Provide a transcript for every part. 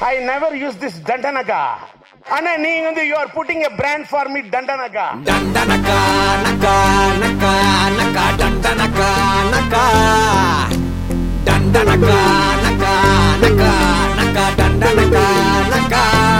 I never use this Dandanaka. Anna, you are putting a brand for me, Dandanaka. Dandanaka, naka, naka, naka, Dandanaka, naka. Dandanaka, naka, naka, naka, Dandanaka, naka.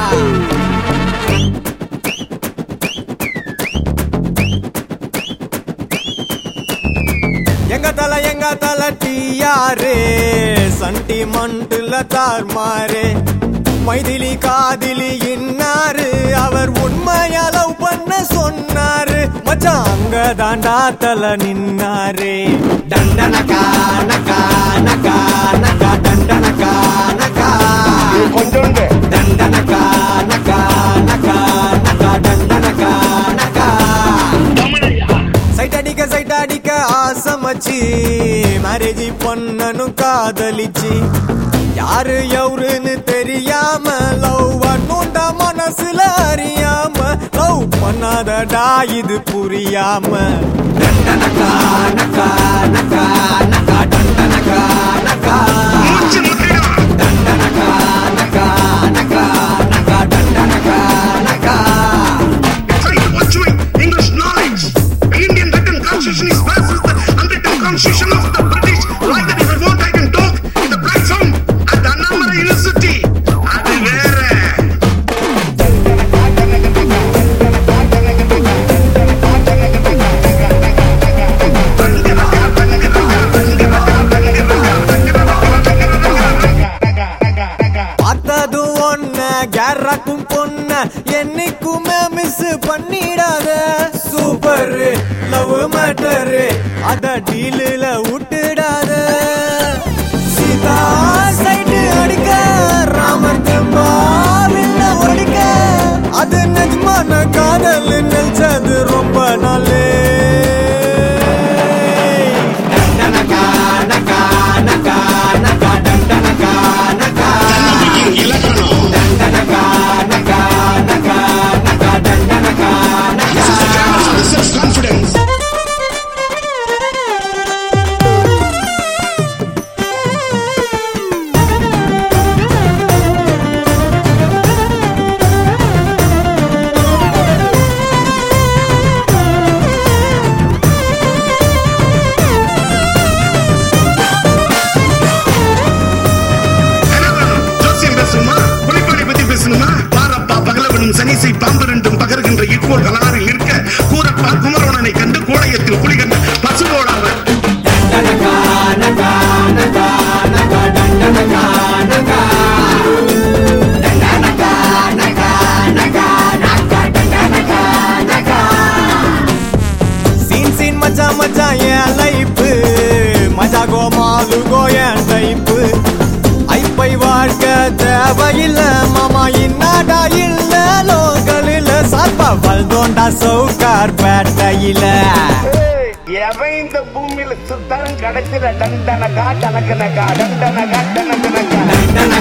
எங்க தல டியாரே சண்டிமண்டுல தார்மாரே மைதிலி காதிலி இன்னாரு அவர் உண்மையா love பண்ண சொன்னாரு மச்சான் அங்க தாண்டா தல நின்னாரே டண்டனகா நகா நகா நகா டண்டனகா நகா கொஞ்சம் டண்டனகா நகா நகா நகா டண்டனகா நகா சைட் அடிக்க ஆசமச்சி மேரேஜ் பொண்ணனும் காதலிச்சு யாரு எவருன்னு தெரியாம லவ் பண்ணுண்டா மனசுல அறியாம லவ் பண்ணாதடா இது புரியாம டண்டனகா நகா நகா நகா டண்டனகா நகா டண்டனகா நகா நகா நகா டண்டனகா நகா English knowledge. Indian written constitution is versus the unwritten constitution of the British. Like that, if I want, I can talk in the platform at the Annamala University. அது வேற. பார்த்தது ஒன்ன கேரக்கும் பொண்ண என்னைக்குமே மிஸ் பண்ணிடாத சூப்பர் லவ் மேட்டர் அத டீலில் விட்டுடாத Sita side அடிக்க ராமர் தெம்பாவில்ல ஒடிக்க அது நிஜமான காதல் நினைச்சது ரொம்ப நாளே டண்டனகா நகா நகா நகா டண்டனகா நகா இலக்கணம். டண்டனகா நகா நகா நகா டண்டனகா நகா Self-confidence. ஜோசியம் பேசணுமா புலிப்பாடி பத்தி பேசணுமா பாரப்பா பகலவனும் சனிசை பாம்பு ரெண்டும் பகர்கின்ற இக்கோள் கலாரில் இருக்க கூரப்பா குமரோணனை கண்டு கோடையத்தில் புலி கண்டு பசுவோடாவர் டண்டனகா நகா நகா நகா டண்டனகா நகா டண்டனகா நகா நகா நகா டண்டனகா நகா சீன் மச்சான் என் லைஃப் மஜா கோமாலு கோயன் டைப்பு ஐப்பை வாழ்க்க தேவையில்ல மாமா இன்னாடா இல்ல லோக்கலில் சாப்பா வல்தோண்டா சவுக்கார் பேட்டையில எவன் இந்த பூமியில சுத்தம் கிடைச்சிட டண்டனகா டனக்கனகா டண்டனகா டனக்கனகா